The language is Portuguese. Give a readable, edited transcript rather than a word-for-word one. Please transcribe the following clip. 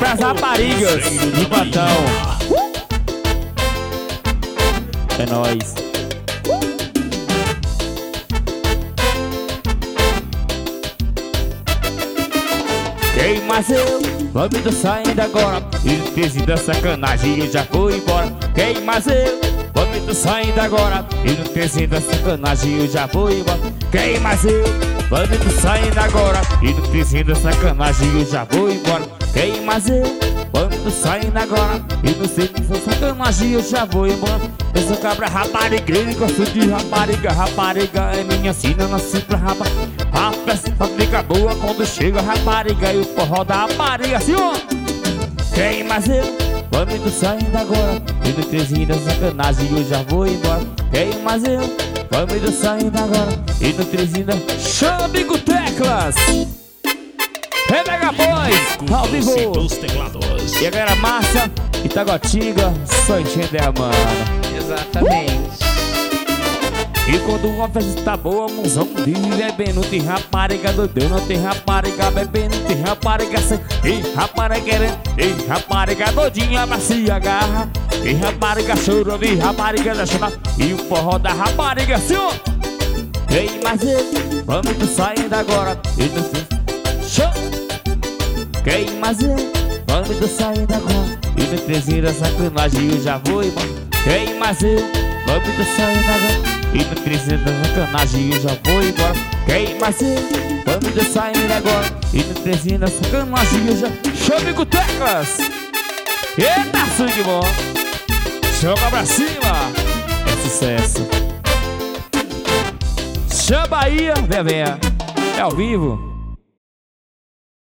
pras raparigas do Batão. É nóis. Quem mais eu? Vamos tô saindo agora. E não precisa da sacanagem, eu já vou embora. Quem mais eu? Vamos tô saindo agora. E não precisa da sacanagem, eu já vou embora. Quem mais eu? Vamos tô saindo agora. E não precisa da sacanagem, eu já vou embora. Quem mais eu? Vamos tô saindo agora. E não sei que sou sacanagem, eu já vou embora. Eu sou cabra raparigueiro, gosto de rapariga. Rapariga é minha sina, nasci pra rapariga. A festa fica boa quando chega a rapariga e o forró da rapariga, assim ó. Quem mais eu? Vamos tô saindo agora. E no trezinho da sacanagem eu já vou embora. Quem mais eu? Vamos tô saindo agora. E no trezinho da... Chama Bigo Teclas! Mega Boys, ao vivo! E a galera massa, Itaguatinga, só enchendo a mano. Exatamente. E quando uma festa tá boa, mãozão vive bebendo. Tem rapariga doidão, não tem rapariga bebendo. Tem rapariga sem, tem rapariga querendo. Tem rapariga doidinha pra se agarrar. Tem rapariga chorando e rapariga deixando. E o forró da rapariga, senhor. Tem mais ele, vamos tô saindo agora. E não sei, show. Quem mais eu? Vamos tô saindo agora. E no trezinho da sacanagem eu já vou embora. Quem mais eu? Vamos tô saindo agora. E no trezinho da sacanagem eu já vou embora. Quem mais eu? Vamos tô saindo agora. E no trezinho da sacanagem eu já... Chama com teclas! Eita, sangue bom! Joga pra cima! É sucesso! Chama Bahia, venha, venha! É ao vivo!